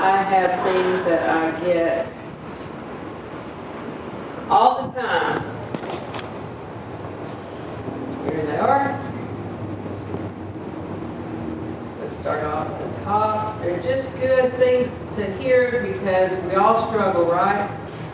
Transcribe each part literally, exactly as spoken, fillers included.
I have things that I get all the time. Here they are. Let's start off at the top. They're just good things to hear because we all struggle, right?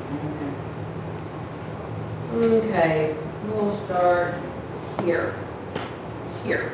Okay, we'll start here. Here.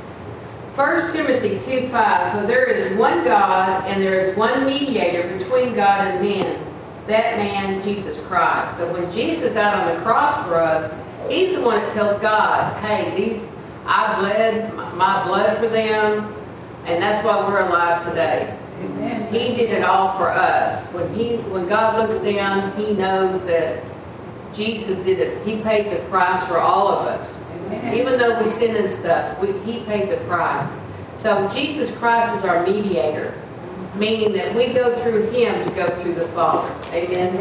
First Timothy two five, for there is one God and there is one mediator between God and men, that man Jesus Christ. So when Jesus died on the cross for us, he's the one that tells God, hey, these I bled my blood for them, and that's why we're alive today. Amen. He did it all for us. When he when God looks down, he knows that Jesus did it. He paid the price for all of us. Amen. Even though we sin and stuff, we, he paid the price. So Jesus Christ is our mediator, meaning that we go through him to go through the Father. Amen?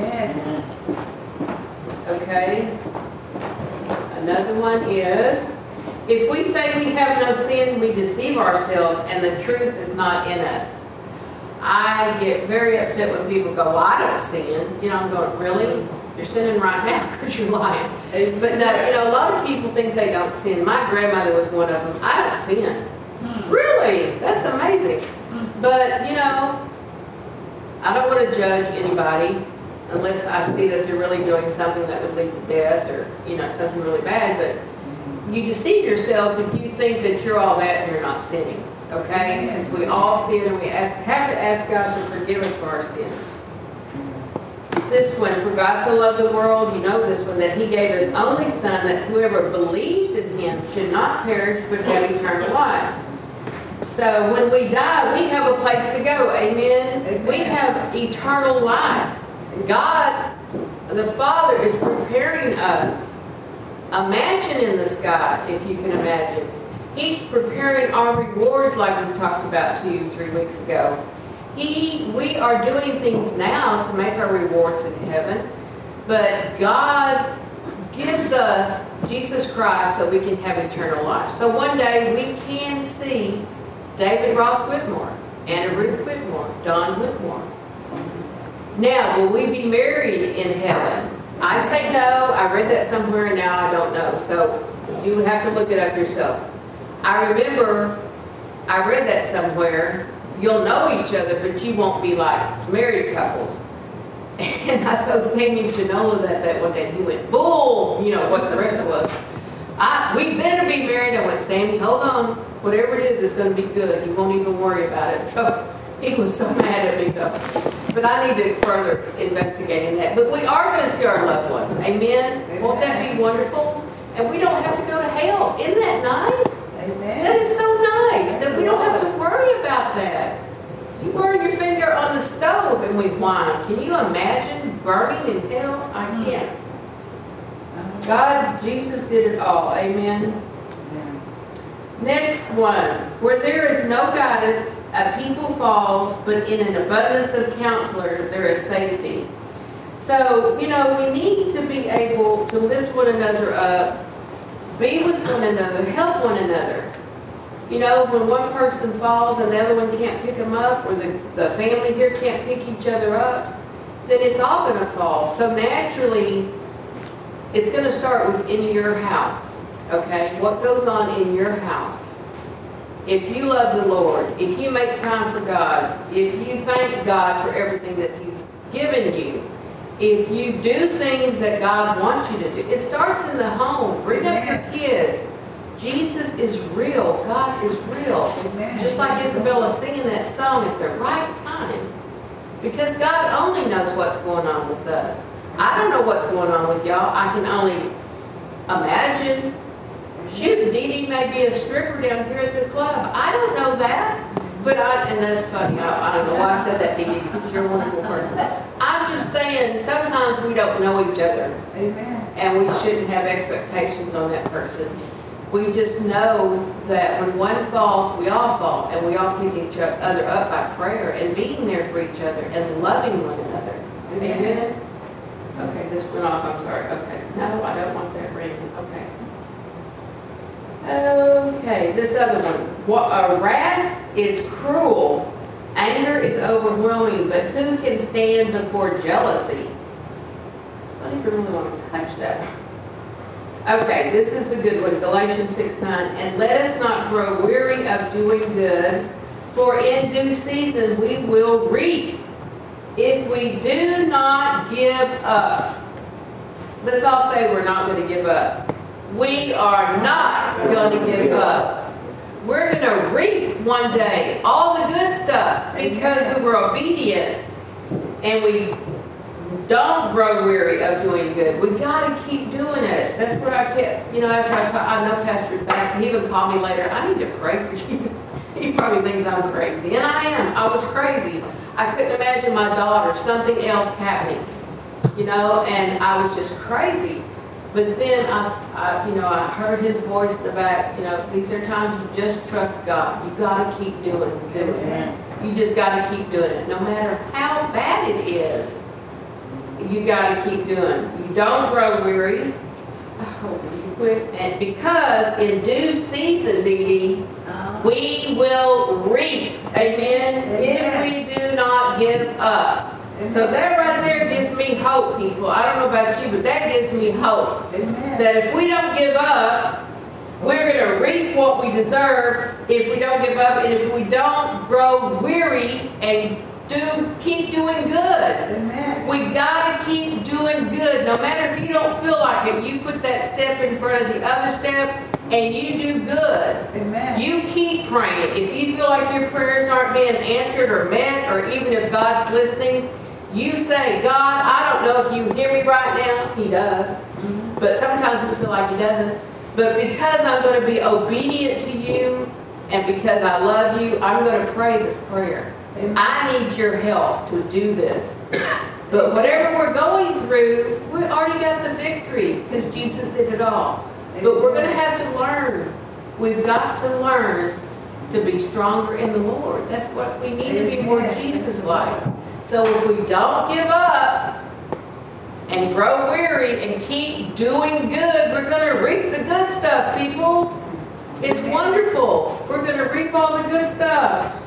Amen. Okay. Another one is, if we say we have no sin, we deceive ourselves and the truth is not in us. I get very upset when people go, well, I don't sin. You know, I'm going, really? You're sinning right now because you're lying. But no, you know, a lot of people think they don't sin. My grandmother was one of them. I don't sin. Hmm. Really? That's amazing. Hmm. But, you know, I don't want to judge anybody unless I see that they're really doing something that would lead to death or, you know, something really bad. But you deceive yourself if you think that you're all that and you're not sinning. Okay? Because we all sin and we ask, have to ask God to forgive us for our sins. This one, for God so loved the world, you know this one, that he gave his only son, that whoever believes in him should not perish but have eternal life. So when we die, we have a place to go. Amen? Amen. We have eternal life. God, the Father, is preparing us a mansion in the sky, if you can imagine. He's preparing our rewards like we talked about to you three weeks ago. He, we are doing things now to make our rewards in heaven, but God gives us Jesus Christ so we can have eternal life. So one day we can see David Ross Whitmore, Anna Ruth Whitmore, Don Whitmore. Now, will we be married in heaven? I say no. I read that somewhere and now I don't know. So you have to look it up yourself. I remember I read that somewhere. You'll know each other, but you won't be like married couples. And I told Sammy Janola that, that one day. He went, bull, you know, what the rest was. I, we better be married. I went, Sammy, hold on. Whatever it is, it's going to be good. You won't even worry about it. So he was so mad at me, though. But I need to further investigate in that. But we are going to see our loved ones. Amen? Amen. Won't that be wonderful? And we don't have to go to hell. Isn't that nice? Amen. That is so nice that we don't have to worry about that. You burn your finger on the stove and we whine. Can you imagine burning in hell? I can't. God, Jesus did it all. Amen. Next one. Where there is no guidance, a people falls, but in an abundance of counselors there is safety. So, you know, we need to be able to lift one another up, be with one another, help one another. You know, when one person falls and the other one can't pick them up, or the, the family here can't pick each other up, then it's all going to fall. So naturally, it's going to start within your house. Okay? What goes on in your house? If you love the Lord, if you make time for God, if you thank God for everything that He's given you, if you do things that God wants you to do, it starts in the home. Bring up your kids. Jesus is real. God is real. Amen. Just like Isabella singing that song at the right time. Because God only knows what's going on with us. I don't know what's going on with y'all. I can only imagine. Shoot, Dee Dee may be a stripper down here at the club. I don't know that. But I, and that's funny. I, I don't know why I said that, Dee Dee, because you're a wonderful person. I'm just saying, sometimes we don't know each other. Amen. And we shouldn't have expectations on that person. We just know that when one falls, we all fall, and we all pick each other up by prayer and being there for each other and loving one another. Amen? Amen? Okay, this went off. I'm sorry. Okay. No, I don't want that ring. Okay. Okay, this other one. What, a wrath is cruel, Anger is overwhelming, but who can stand before jealousy? I don't even really want to touch that. Okay, this is the good one, Galatians six nine. And let us not grow weary of doing good, for in due season we will reap, if we do not give up. Let's all say we're not going to give up. We are not going to give up. We're going to reap one day all the good stuff because we were obedient and we don't grow weary of doing good. We got to keep doing it. That's what I kept, you know, after I talk, I know Pastor Zach, he would call me later, I need to pray for you. He probably thinks I'm crazy. And I am. I was crazy. I couldn't imagine my daughter, something else happening, you know, and I was just crazy. But then, I, I, you know, I heard his voice in the back, you know, these are times you just trust God. You got to keep doing it. Doing it. You just got to keep doing it. No matter how bad it is, you got to keep doing it. You don't grow weary. Oh, you quit. And because in due season, Dee Dee, we will reap. Amen. Amen. If we do not give up. Amen. So that right there gives me hope, people. I don't know about you, but that gives me hope. Amen. That if we don't give up, we're going to reap what we deserve if we don't give up, and if we don't grow weary and do keep doing good. Amen. We got to keep doing good. No matter if you don't feel like it, you put that step in front of the other step and you do good. Amen. You keep praying. If you feel like your prayers aren't being answered or met, or even if God's listening, you say, God, I don't know if you hear me right now. He does. Mm-hmm. But sometimes we feel like he doesn't. But because I'm going to be obedient to you and because I love you, I'm going to pray this prayer. Amen. I need your help to do this. But whatever we're going through, we already got the victory because Jesus did it all. Amen. But we're going to have to learn. We've got to learn to be stronger in the Lord. That's what we need. Amen. To be more Jesus-like. So if we don't give up and grow weary and keep doing good, we're going to reap the good stuff, people. It's wonderful. We're going to reap all the good stuff.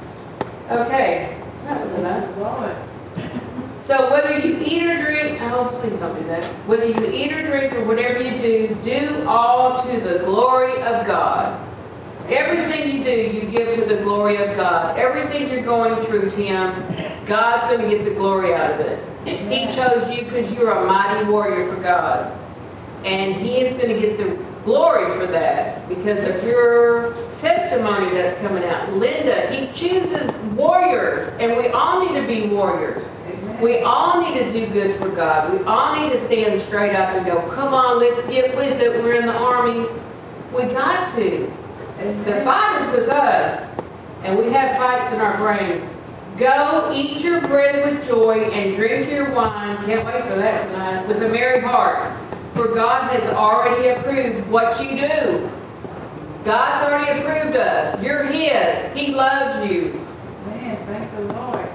Okay, that was enough. So whether you eat or drink, oh, please don't do that. Whether you eat or drink or whatever you do, do all to the glory of God. Everything you do, you give to the glory of God. Everything you're going through, Tim, God's going to get the glory out of it. He chose you because you're a mighty warrior for God. And He is going to get the glory for that because of your testimony that's coming out. Linda, He chooses warriors, and we all need to be warriors. Amen. We all need to do good for God. We all need to stand straight up and go, come on, let's get with it. We're in the army. We got to. Amen. The fight is with us, and we have fights in our brains. Go eat your bread with joy and drink your wine. Can't wait for that tonight. With a merry heart. For God has already approved what you do. God's already approved us. You're His. He loves you. Man, thank the Lord.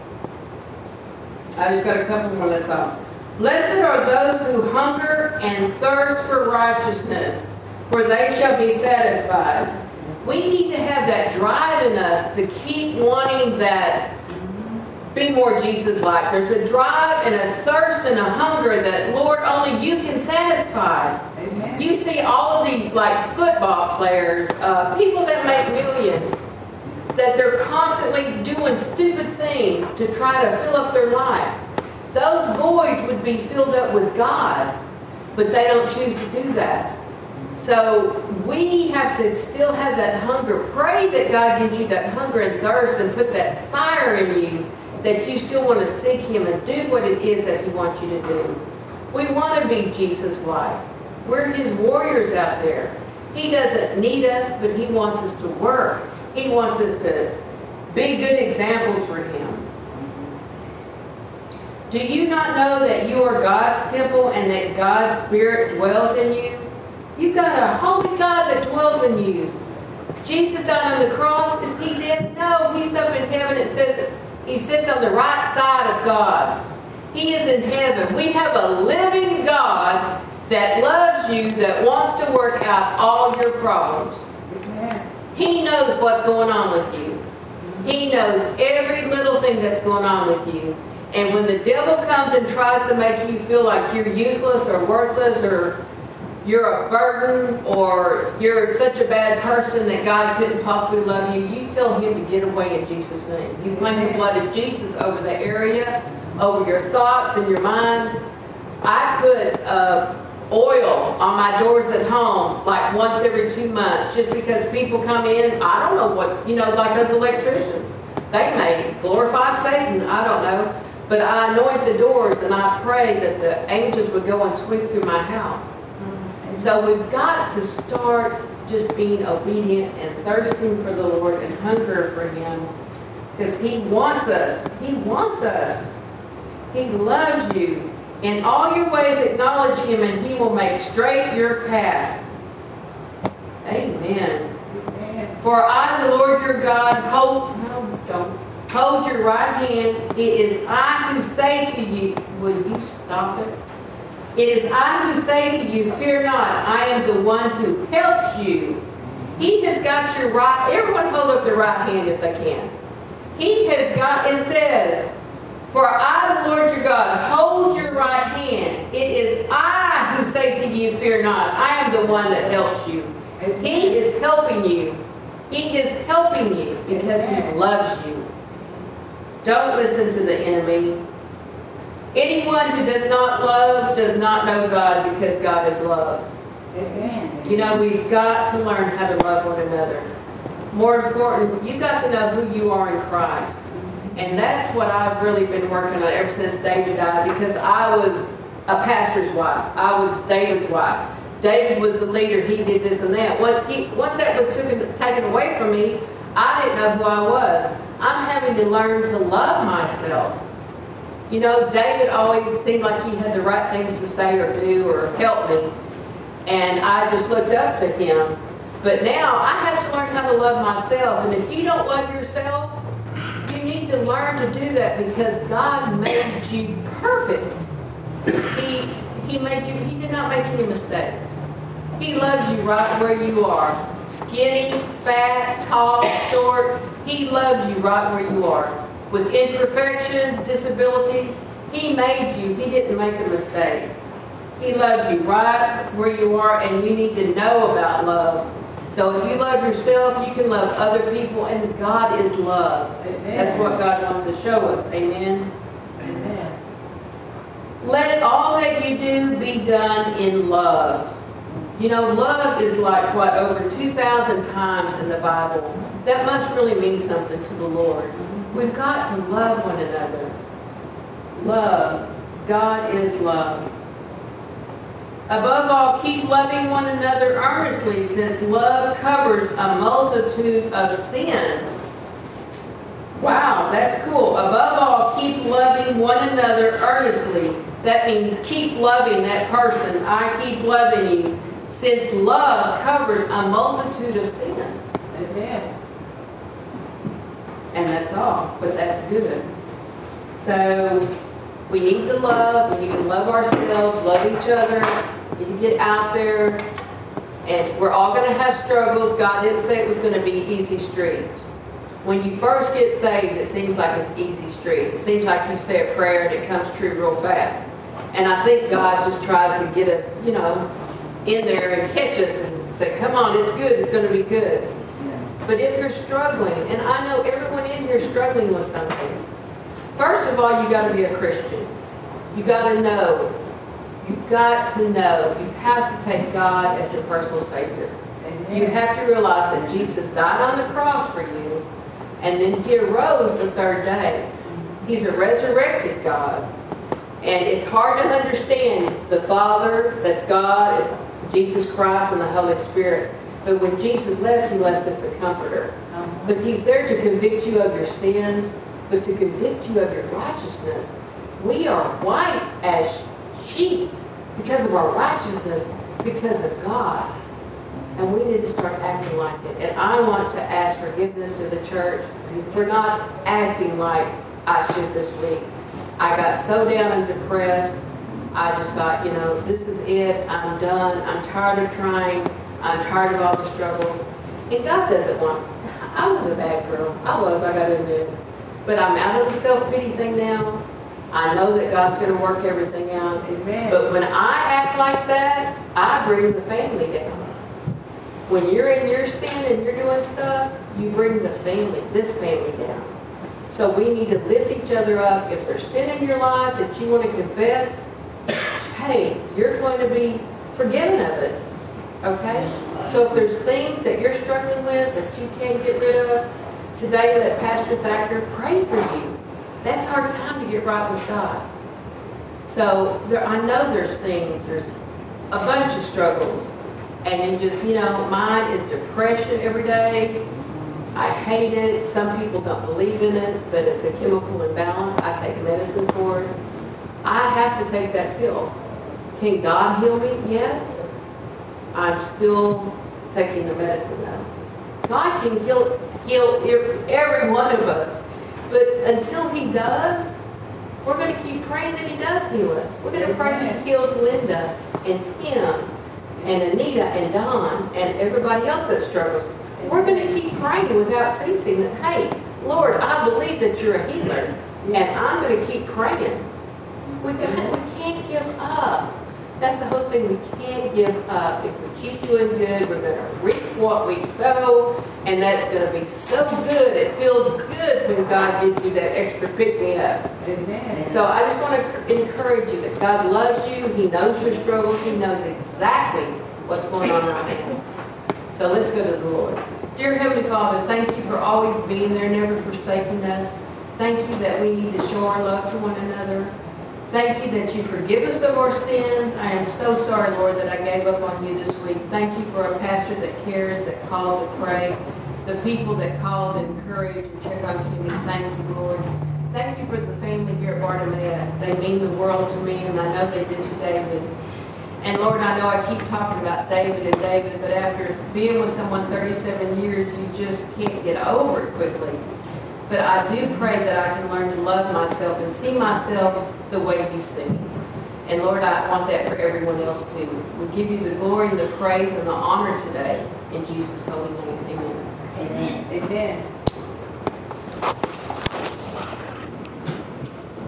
I just got a couple more. That's all. Blessed are those who hunger and thirst for righteousness, for they shall be satisfied. We need to have that drive in us to keep wanting that, be more Jesus-like. There's a drive and a thirst and a hunger that, Lord, only you can satisfy. Amen. You see all of these, like, football players, uh, people that make millions, that they're constantly doing stupid things to try to fill up their life. Those voids would be filled up with God, but they don't choose to do that. So we have to still have that hunger. Pray that God gives you that hunger and thirst and put that fire in you that you still want to seek Him and do what it is that He wants you to do. We want to be Jesus-like. We're His warriors out there. He doesn't need us, but He wants us to work. He wants us to be good examples for Him. Do you not know that you are God's temple and that God's Spirit dwells in you? You've got a holy God that dwells in you. Jesus died on the cross. Is He dead? No, He's up in heaven. It says that He sits on the right side of God. He is in heaven. We have a living God that loves you, that wants to work out all your problems. Amen. He knows what's going on with you. He knows every little thing that's going on with you. And when the devil comes and tries to make you feel like you're useless or worthless or you're a burden or you're such a bad person that God couldn't possibly love you, you tell him to get away in Jesus' name. You claim the blood of Jesus over the area, over your thoughts and your mind. I put uh, oil on my doors at home like once every two months just because people come in. I don't know what, you know, like those electricians. They may glorify Satan. I don't know. But I anoint the doors and I pray that the angels would go and sweep through my house. And so we've got to start just being obedient and thirsting for the Lord and hunger for him. Because he wants us. He wants us. He loves you. In all your ways acknowledge him and he will make straight your paths. Amen. Amen. For I, the Lord your God, hold, no, don't. Hold your right hand. It is I who say to you, will you stop it? It is I who say to you, fear not, I am the one who helps you. He has got your right, everyone hold up their right hand if they can. He has got, it says, for I, the Lord your God, hold your right hand. It is I who say to you, fear not, I am the one that helps you. And he is helping you. He is helping you because he loves you. Don't listen to the enemy. Anyone who does not love does not know God because God is love. Amen. You know, we've got to learn how to love one another. More important, you've got to know who you are in Christ. And that's what I've really been working on ever since David died, because I was a pastor's wife. I was David's wife. David was the leader. He did this and that. Once he, once that was taken, taken away from me, I didn't know who I was. I'm having to learn to love myself. You know, David always seemed like he had the right things to say or do or help me. And I just looked up to him. But now I have to learn how to love myself. And if you don't love yourself, you need to learn to do that because God made you perfect. He, he made you, he did not make any mistakes. He loves you right where you are. Skinny, fat, tall, short. He loves you right where you are. With imperfections, disabilities, he made you. He didn't make a mistake. He loves you right where you are, and you need to know about love. So if you love yourself, you can love other people, and God is love. Amen. That's what God wants to show us. Amen? Amen. Let all that you do be done in love. You know, love is like, what, over two thousand times in the Bible. That must really mean something to the Lord. We've got to love one another. Love. God is love. Above all, keep loving one another earnestly, since love covers a multitude of sins. Wow, that's cool. Above all, keep loving one another earnestly. That means keep loving that person. I keep loving you. Since love covers a multitude of sins. Amen. And that's all, but that's good. So we need to love, we need to love ourselves, love each other, we need to get out there, and we're all going to have struggles. God didn't say it was going to be easy street. When you first get saved, it seems like it's easy street. It seems like you say a prayer and it comes true real fast. And I think God just tries to get us, you know, in there and catch us and say, come on, it's good, it's going to be good. But if you're struggling, and I know everyone in here is struggling with something, first of all, you got to be a Christian. You got to know. You got to know. You have to take God as your personal Savior. Amen. You have to realize that Jesus died on the cross for you, and then he arose the third day. He's a resurrected God. And it's hard to understand the Father, that's God, it's Jesus Christ and the Holy Spirit. But when Jesus left, he left us a comforter. But he's there to convict you of your sins, but to convict you of your righteousness. We are white as sheets because of our righteousness, because of God. And we need to start acting like it. And I want to ask forgiveness to the church for not acting like I should this week. I got so down and depressed. I just thought, you know, this is it. I'm done. I'm tired of trying. I'm tired of all the struggles. And God doesn't want, I was a bad girl. I was, I gotta admit it. But I'm out of the self-pity thing now. I know that God's gonna work everything out. Amen. But when I act like that, I bring the family down. When you're in your sin and you're doing stuff, you bring the family, this family down. So we need to lift each other up. If there's sin in your life that you want to confess, hey, you're going to be forgiven of it. Okay? So if there's things that you're struggling with that you can't get rid of, today let Pastor Thacker pray for you. That's our time to get right with God. So there, I know there's things, there's a bunch of struggles. And you just, you know, mine is depression every day. I hate it. Some people don't believe in it, but it's a chemical imbalance. I take medicine for it. I have to take that pill. Can God heal me? Yes. I'm still taking the medicine though. God can heal, heal every one of us. But until He does, we're going to keep praying that He does heal us. We're going to pray that He heals Linda and Tim and Anita and Don and everybody else that struggles. We're going to keep praying without ceasing that, hey, Lord, I believe that you're a healer, and I'm going to keep praying. We, got, we can't give up. That's the whole thing. We can't give up. If we keep doing good, we're going to reap what we sow, and that's going to be so good. It feels good when God gives you that extra pick-me-up. Amen. So I just want to encourage you that God loves you. He knows your struggles. He knows exactly what's going on right now. So let's go to the Lord. Dear Heavenly Father, thank you for always being there, never forsaking us. Thank you that we need to show our love to one another. Thank you that you forgive us of our sins. I am so sorry, Lord, that I gave up on you this week. Thank you for a pastor that cares, that called to pray, the people that call to encourage and check on Kimmy. Thank you, Lord. Thank you for the family here at Bartimaeus. They mean the world to me, and I know they did to David. And Lord, I know I keep talking about David and David, but after being with someone thirty-seven years, you just can't get over it quickly. But I do pray that I can learn to love myself and see myself the way you see me. And Lord, I want that for everyone else too. We give you the glory and the praise and the honor today. In Jesus' holy name, amen. Amen. Amen.